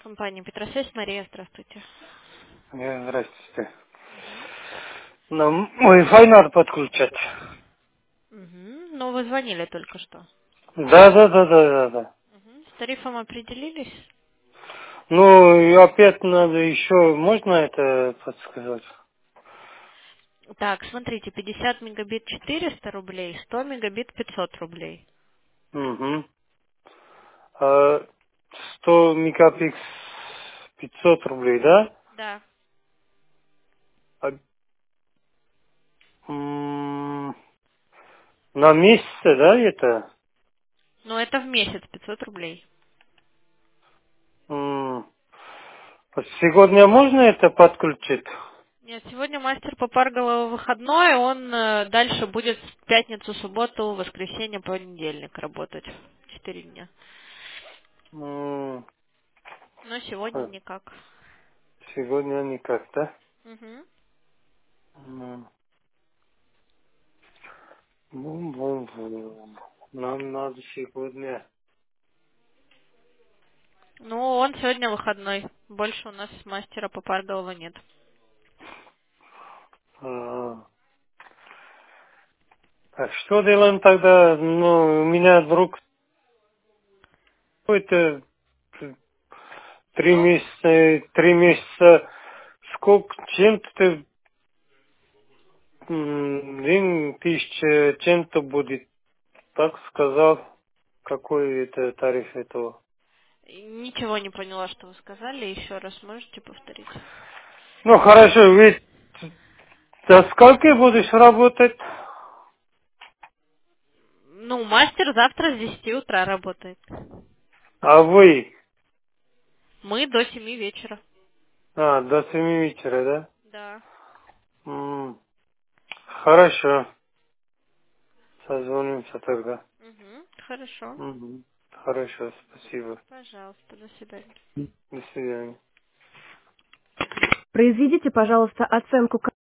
Компания Петросвязь, Мария, здравствуйте. Здравствуйте. Мгм. Нам Wi-Fi надо подключать. Мгм. Ну, вы звонили только что. Да. Мгм. С тарифом определились? Ну, и опять надо еще, можно это подсказать? Так, смотрите, 50 мегабит 400 рублей, 100 мегабит 500 рублей. Угу. А 100 мегапикс 500 рублей, да? Да. А, на месяц, да, это? Но это в месяц 500 рублей. М, Сегодня можно это подключить? Нет, сегодня мастер Попаргова выходной, он дальше будет в пятницу, субботу, воскресенье, понедельник работать. 4 дня. М, Но сегодня а, никак. Сегодня никак, да? Мгм. М, Бум-бум-бум. Нам надо сегодня. Ну, он сегодня выходной. Больше у нас мастера Попаргова нет. А, Так что делаем тогда? Ну, у меня друг какой-то Ну, 3 месяца, сколько, чем-то, 1000 чем-то будет, так сказал, какой это тариф этого. ничего не поняла, что вы сказали. Еще раз можете повторить? Ну, хорошо, ведь до скольки будешь работать? Ну, мастер завтра с 10 утра работает. А вы? Мы до 7 вечера. До 7 вечера, да? Да. М, Хорошо, созвонимся тогда. Угу, хорошо. Мгм. Хорошо, спасибо. Пожалуйста, до свидания. До свидания. Произведите, пожалуйста, оценку